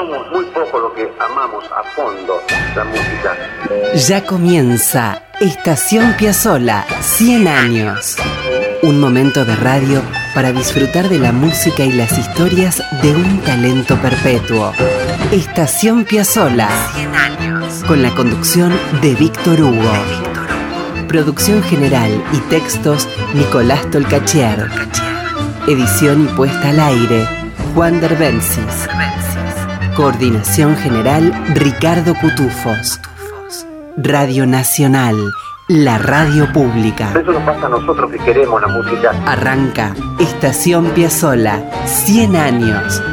somos muy pocos los que amamos a fondo la música. Ya comienza Estación Piazzolla, 100 años. Un momento de radio para disfrutar de la música y las historias de un talento perpetuo. Estación Piazzolla, 100 años. Con la conducción de Víctor Hugo. Producción general y textos, Nicolás Tolcachier. Edición y puesta al aire, Juan Derbencis. Coordinación general, Ricardo Cutufos. Radio Nacional, la radio pública. Eso nos pasa a nosotros que queremos la música. Arranca Estación Piazzolla, 100 años.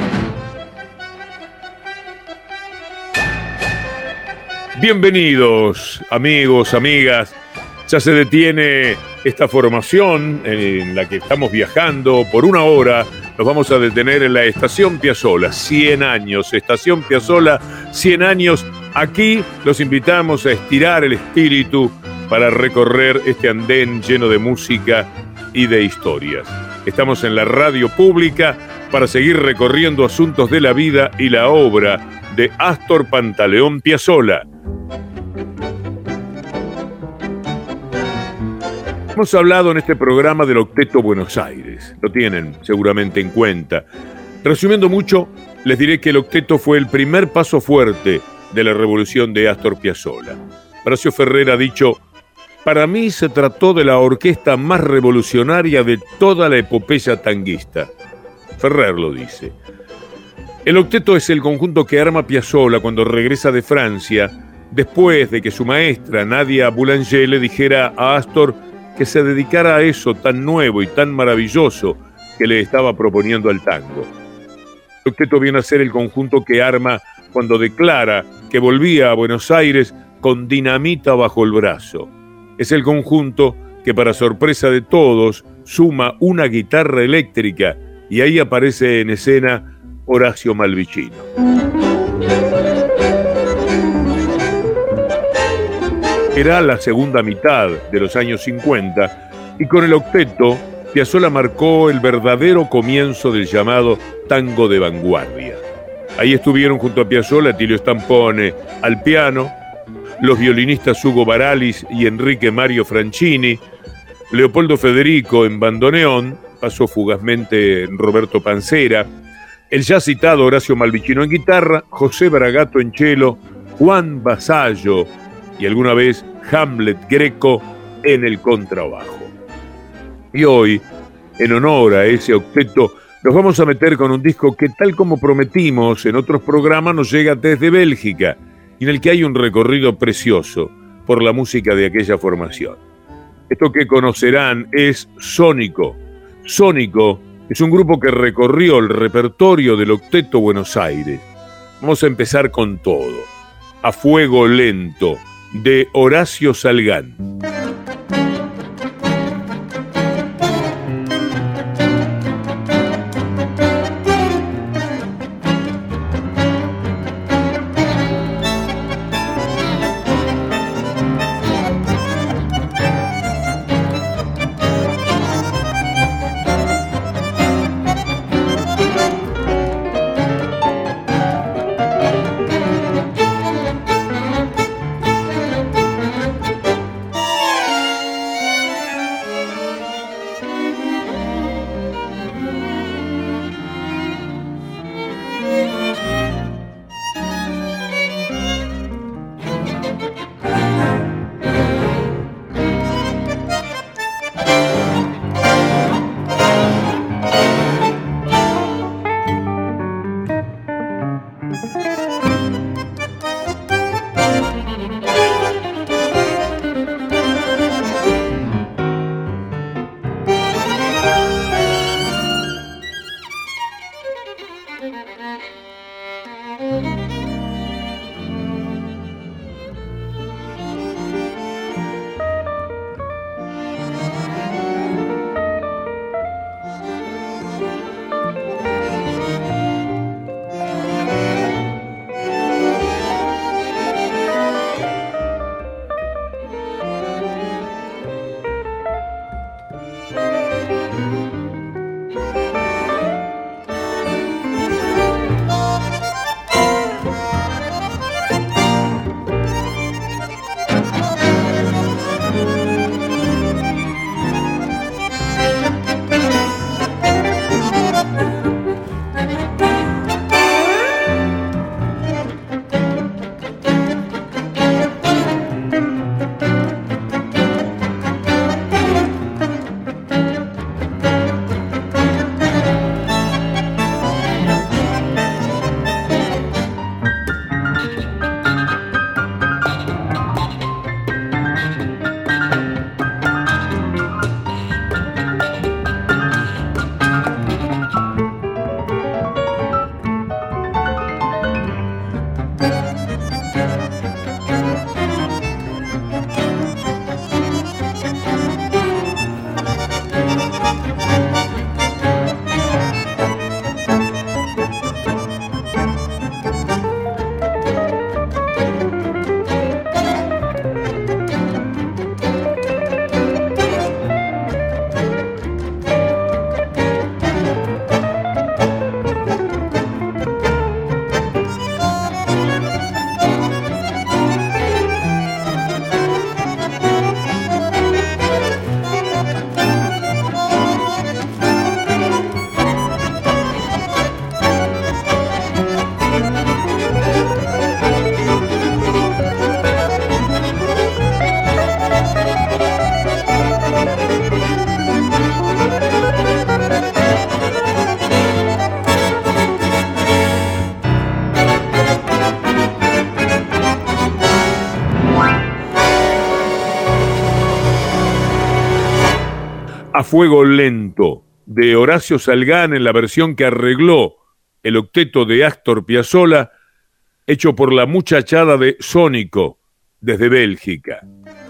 Bienvenidos, amigos, amigas. Ya se detiene esta formación en la que estamos viajando por una hora. Nos vamos a detener en la Estación Piazzolla, 100 años. Estación Piazzolla, 100 años. Aquí los invitamos a estirar el espíritu para recorrer este andén lleno de música y de historias. Estamos en la radio pública para seguir recorriendo asuntos de la vida y la obra de Astor Pantaleón Piazzolla. Hemos hablado en este programa del Octeto Buenos Aires, lo tienen seguramente en cuenta. Resumiendo mucho, les diré que el octeto fue el primer paso fuerte de la revolución de Astor Piazzolla. Horacio Ferrer ha dicho: para mí se trató de la orquesta más revolucionaria de toda la epopeya tanguista. Ferrer lo dice. El octeto es el conjunto que arma Piazzolla cuando regresa de Francia, después de que su maestra Nadia Boulanger le dijera a Astor que se dedicara a eso tan nuevo y tan maravilloso que le estaba proponiendo al tango. El octeto viene a ser el conjunto que arma cuando declara que volvía a Buenos Aires con dinamita bajo el brazo. Es el conjunto que, para sorpresa de todos, suma una guitarra eléctrica y ahí aparece en escena Horacio Malvicino. Era la segunda mitad de los años 50 y con el octeto Piazzolla marcó el verdadero comienzo del llamado tango de vanguardia. Ahí estuvieron junto a Piazzolla Tilio Stampone al piano, los violinistas Hugo Baralis y Enrique Mario Franchini, Leopoldo Federico en bandoneón, pasó fugazmente Roberto Pancera, el ya citado Horacio Malvicino en guitarra, José Bragato en cello, Juan Basallo y alguna vez Hamlet Greco en el contrabajo. Y hoy, en honor a ese octeto, nos vamos a meter con un disco que, tal como prometimos en otros programas, nos llega desde Bélgica y en el que hay un recorrido precioso por la música de aquella formación. Esto que conocerán es Sónico. Sónico es un grupo que recorrió el repertorio del Octeto Buenos Aires. Vamos a empezar con todo. A fuego lento, de Horacio Salgán. A Fuego Lento, de Horacio Salgán en la versión que arregló el octeto de Astor Piazzolla, hecho por la muchachada de Sónico, desde Bélgica.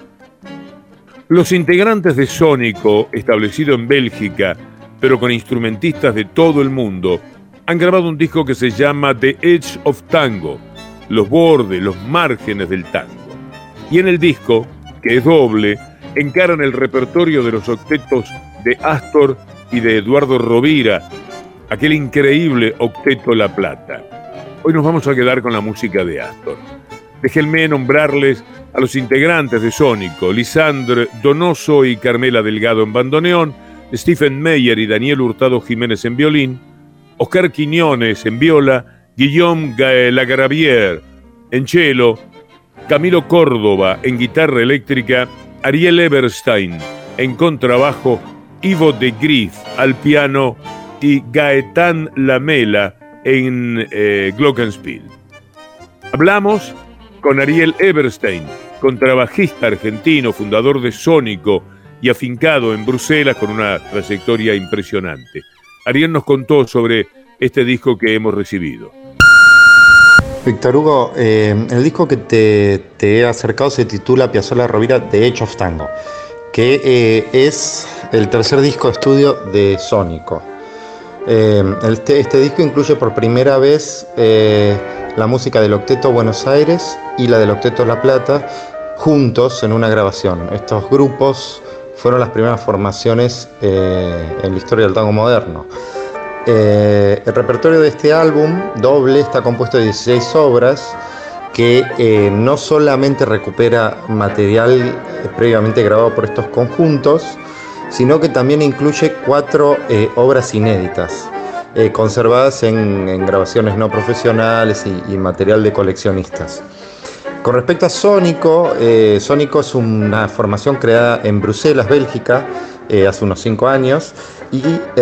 Los integrantes de Sónico, establecido en Bélgica, pero con instrumentistas de todo el mundo, han grabado un disco que se llama The Edge of Tango, los bordes, los márgenes del tango. Y en el disco, que es doble, encaran el repertorio de los octetos de Astor y de Eduardo Rovira, aquel increíble octeto La Plata. Hoy nos vamos a quedar con la música de Astor. Déjenme nombrarles a los integrantes de Sónico: Lisandre Donoso y Carmela Delgado en bandoneón, Stephen Meyer y Daniel Hurtado Jiménez en violín, Oscar Quiñones en viola, Guillaume Lagarabier en cello, Camilo Córdoba en guitarra eléctrica, Ariel Eberstein en contrabajo, Ivo de Grief al piano y Gaetán Lamela en glockenspiel. Hablamos con Ariel Eberstein, contrabajista argentino, fundador de Sónico y afincado en Bruselas con una trayectoria impresionante. Ariel nos contó sobre este disco que hemos recibido. Víctor Hugo, el disco que te he acercado se titula Piazzolla Rovira The Edge of Tango, que es el tercer disco de estudio de Sónico. Este disco incluye por primera vez la música del Octeto Buenos Aires y la del Octeto La Plata juntos en una grabación. Estos grupos fueron las primeras formaciones en la historia del tango moderno. El repertorio de este álbum doble está compuesto de 16 obras que no solamente recupera material previamente grabado por estos conjuntos, sino que también incluye 4 obras inéditas, conservadas en grabaciones no profesionales y material de coleccionistas. Con respecto a Sónico, Sónico es una formación creada en Bruselas, Bélgica, hace unos 5 años, y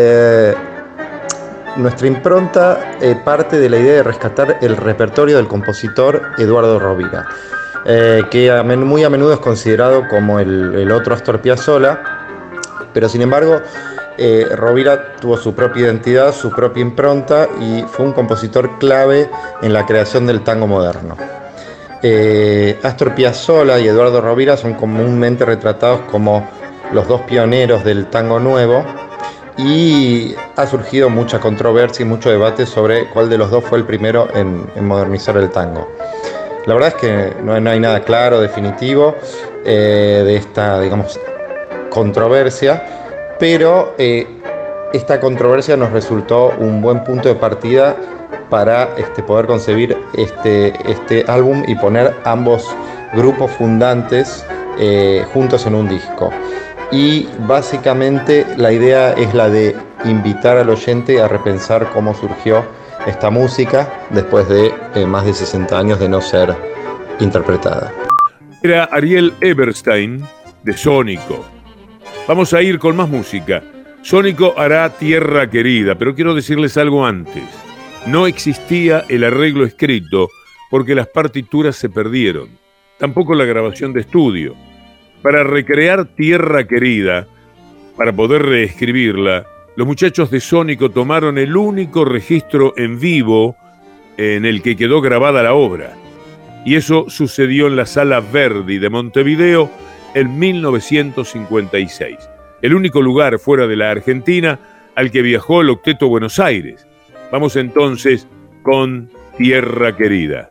nuestra impronta parte de la idea de rescatar el repertorio del compositor Eduardo Rovira, que muy a menudo es considerado como el otro Astor Piazzolla, pero sin embargo Rovira tuvo su propia identidad, su propia impronta y fue un compositor clave en la creación del tango moderno. Astor Piazzolla y Eduardo Rovira son comúnmente retratados como los dos pioneros del tango nuevo, y ha surgido mucha controversia y mucho debate sobre cuál de los dos fue el primero en modernizar el tango. La verdad es que no hay nada claro, definitivo, de esta, digamos, controversia, pero esta controversia nos resultó un buen punto de partida para poder concebir este álbum y poner ambos grupos fundantes juntos en un disco. Y básicamente la idea es la de invitar al oyente a repensar cómo surgió esta música después de más de 60 años de no ser interpretada. Era Ariel Eberstein de Sónico. Vamos a ir con más música. Sónico hará Tierra Querida, pero quiero decirles algo antes. No existía el arreglo escrito porque las partituras se perdieron, tampoco la grabación de estudio. Para recrear Tierra Querida, para poder reescribirla, los muchachos de Sónico tomaron el único registro en vivo en el que quedó grabada la obra. Y eso sucedió en la Sala Verdi de Montevideo en 1956. El único lugar fuera de la Argentina al que viajó el Octeto Buenos Aires. Vamos entonces con Tierra Querida.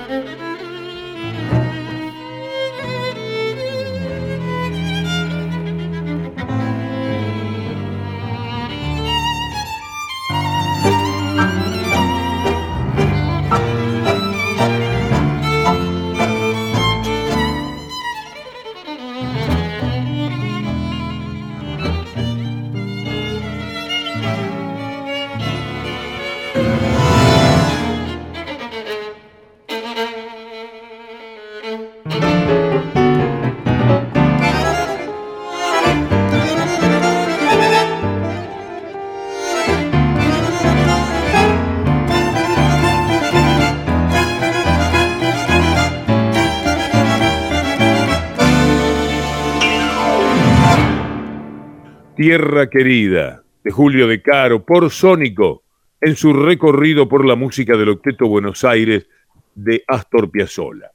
Tierra Querida, de Julio De Caro, por Sónico, en su recorrido por la música del Octeto Buenos Aires de Astor Piazzolla.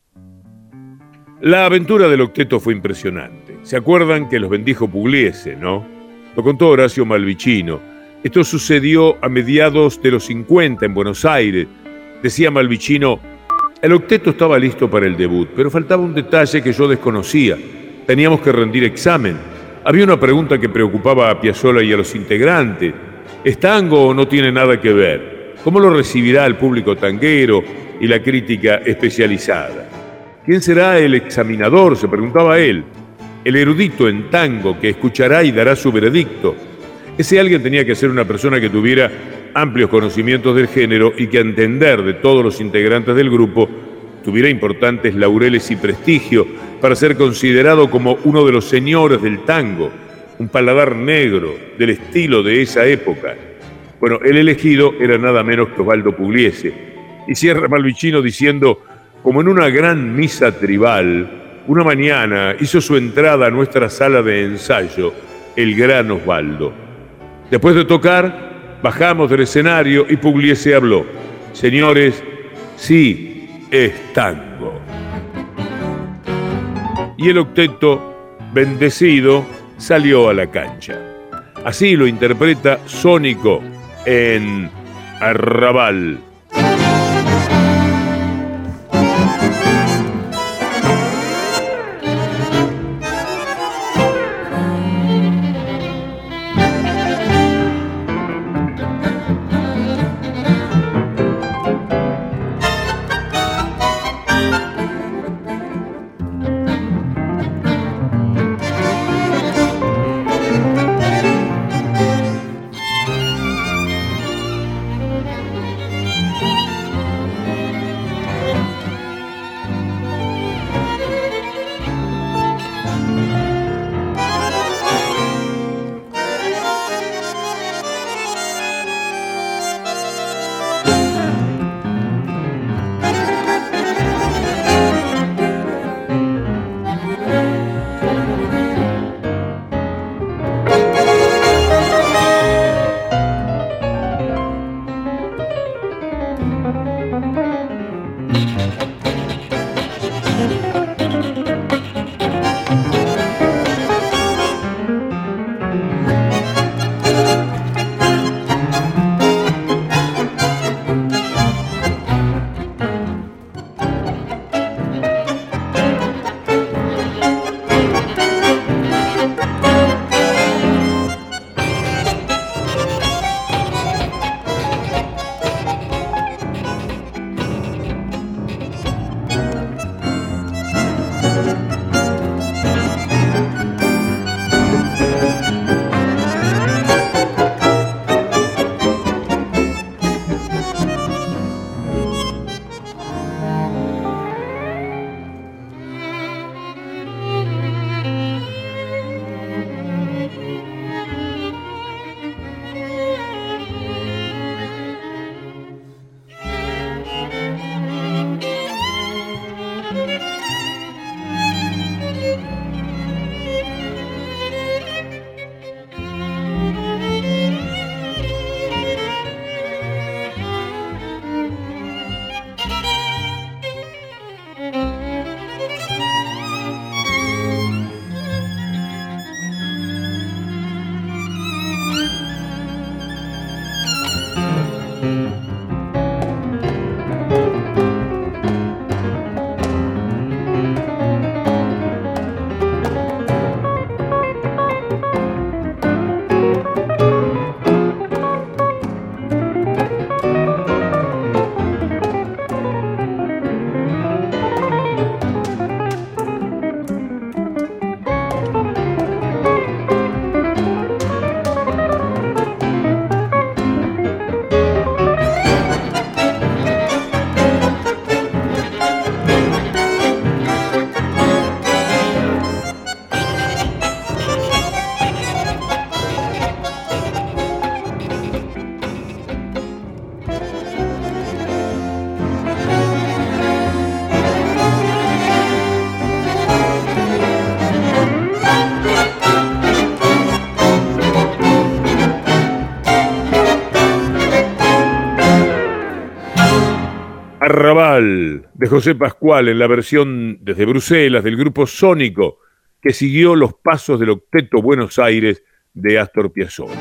La aventura del Octeto fue impresionante. ¿Se acuerdan que los bendijo Pugliese, no? Lo contó Horacio Malvicino. Esto sucedió a mediados de los 50 en Buenos Aires. Decía Malvicino: el Octeto estaba listo para el debut, pero faltaba un detalle que yo desconocía. Teníamos que rendir examen. Había una pregunta que preocupaba a Piazzolla y a los integrantes. ¿Es tango o no tiene nada que ver? ¿Cómo lo recibirá el público tanguero y la crítica especializada? ¿Quién será el examinador?, se preguntaba él. El erudito en tango que escuchará y dará su veredicto. Ese alguien tenía que ser una persona que tuviera amplios conocimientos del género y que, a entender de todos los integrantes del grupo, tuviera importantes laureles y prestigio para ser considerado como uno de los señores del tango, un paladar negro del estilo de esa época. Bueno, el elegido era nada menos que Osvaldo Pugliese. Y cierra Malvicino diciendo: como en una gran misa tribal, una mañana hizo su entrada a nuestra sala de ensayo el gran Osvaldo. Después de tocar, bajamos del escenario y Pugliese habló: señores, sí, es tango. Y el octeto, bendecido, salió a la cancha. Así lo interpreta Sónico en Arrabal. Arrabal, de José Pascual, en la versión desde Bruselas del grupo Sónico, que siguió los pasos del octeto Buenos Aires de Astor Piazzolla.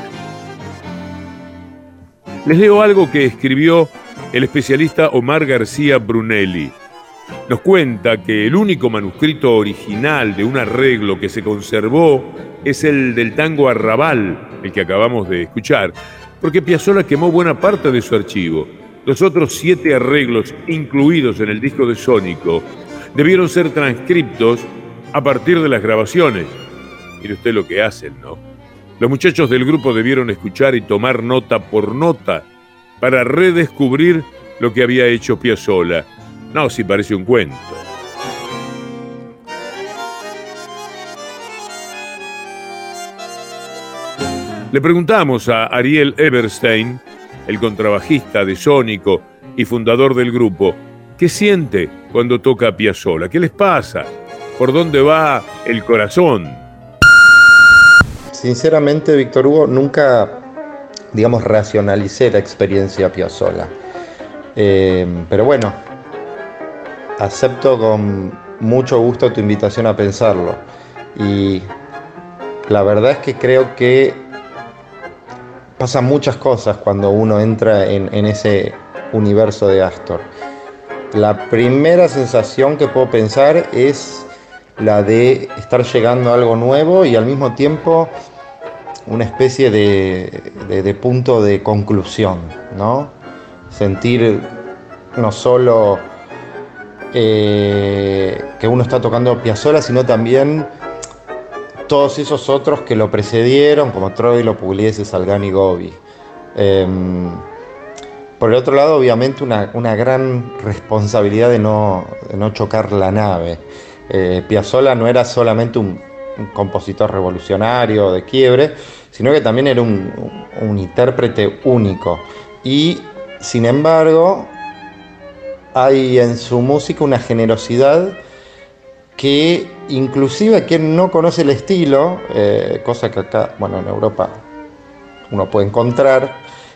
Les leo algo que escribió el especialista Omar García Brunelli. Nos cuenta que el único manuscrito original de un arreglo que se conservó es el del tango Arrabal, el que acabamos de escuchar, porque Piazzolla quemó buena parte de su archivo. Los otros 7 arreglos incluidos en el disco de Sónico debieron ser transcriptos a partir de las grabaciones. Mire usted lo que hacen, ¿no? Los muchachos del grupo debieron escuchar y tomar nota por nota para redescubrir lo que había hecho Piazzolla. No, si parece un cuento. Le preguntamos a Ariel Eberstein, el contrabajista de Sónico y fundador del grupo, ¿qué siente cuando toca a Piazzolla? ¿Qué les pasa? ¿Por dónde va el corazón? Sinceramente, Víctor Hugo, nunca, racionalicé la experiencia Piazzolla. Pero bueno, acepto con mucho gusto tu invitación a pensarlo. Y la verdad es que creo que pasan muchas cosas cuando uno entra en ese universo de Astor. La primera sensación que puedo pensar es la de estar llegando a algo nuevo y al mismo tiempo una especie de punto de conclusión, ¿no? Sentir no solo que uno está tocando Piazzolla, sino también todos esos otros que lo precedieron, como Troilo, Pugliese, Salgani, Gobi. Por el otro lado, obviamente, una gran responsabilidad de no chocar la nave. Piazzolla no era solamente un compositor revolucionario de quiebre, sino que también era un intérprete único. Y, sin embargo, hay en su música una generosidad que inclusive a quien no conoce el estilo, cosa que acá, en Europa uno puede encontrar,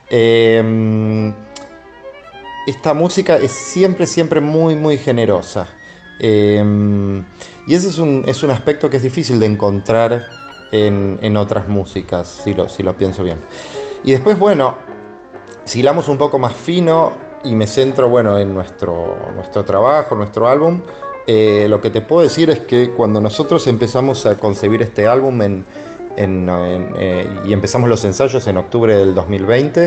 esta música es siempre muy, muy generosa. Y ese es un aspecto que es difícil de encontrar en otras músicas, si lo pienso bien. Y después, si hilamos un poco más fino y me centro, en nuestro trabajo, nuestro álbum, lo que te puedo decir es que cuando nosotros empezamos a concebir este álbum y empezamos los ensayos en octubre del 2020,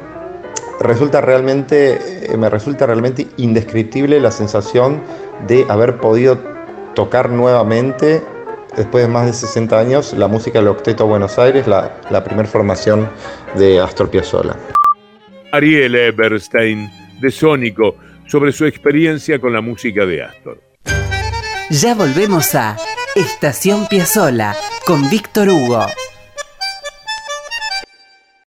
me resulta realmente indescriptible la sensación de haber podido tocar nuevamente, después de más de 60 años, la música del Octeto Buenos Aires, la primera formación de Astor Piazzolla. Ariel Eberstein, de Sónico, sobre su experiencia con la música de Astor. Ya volvemos a Estación Piazzolla con Víctor Hugo.